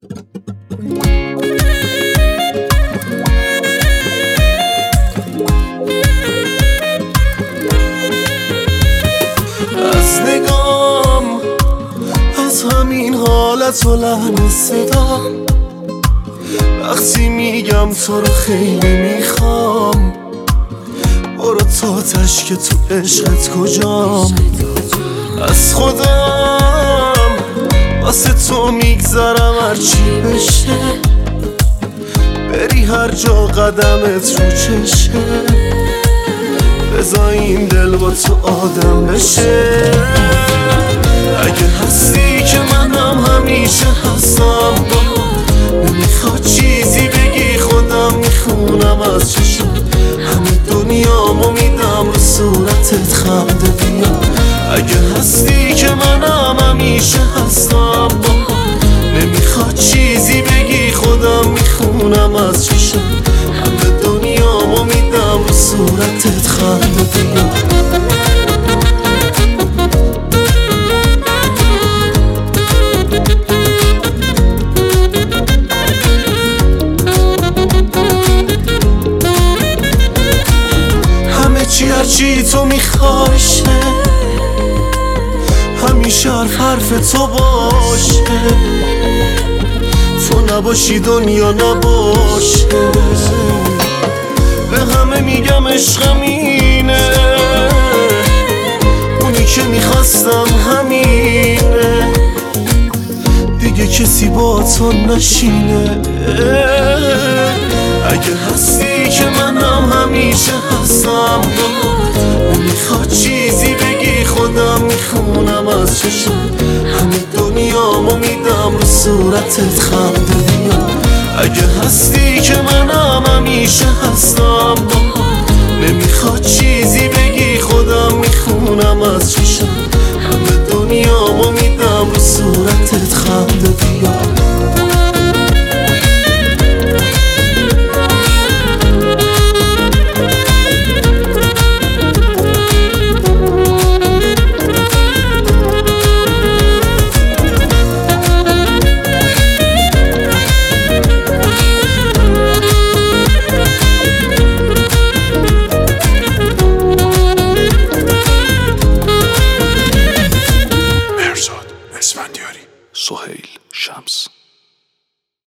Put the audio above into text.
از نگام، از همین حالت و لحن صدام، وقتی میگم تو رو خیلی میخوام، برو تا تشک تو عشقت کجام. از خودم واسه تو میگذرم هرچی بشه، بری هر جا قدمت رو چشه، بذار این دل با تو آدم بشه. اگه هستی که منم همیشه هستم، نمیخواد چیزی بگی خودم میخونم از چشم، همه دنیامو میدم رو صورتت خنده بیا. اگه هستی که منم همیشه هستم، نمیخواد چیزی بگی خودم میخونم از چشم، همه دنیامو میدم رو صورتت خنده بیا. هرچی تو میخواشه، همیشه حرف تو باشه، تو نباشی دنیا نباشه. به همه میگم عشقم اینه، اونی که میخواستم همینه، دیگه کسی با تو نشینه. اگه هستی که منم همیشه هستم، نمیخواد چیزی بگی خودم میخونم از چشم، همه دنیامو میدم رو صورتت خنده بیا. اگه هستی که منم همیشه هستم، نمیخواد چیزی بگی خودم میخونم از چشم، همه دنیامو میدم رو صورتت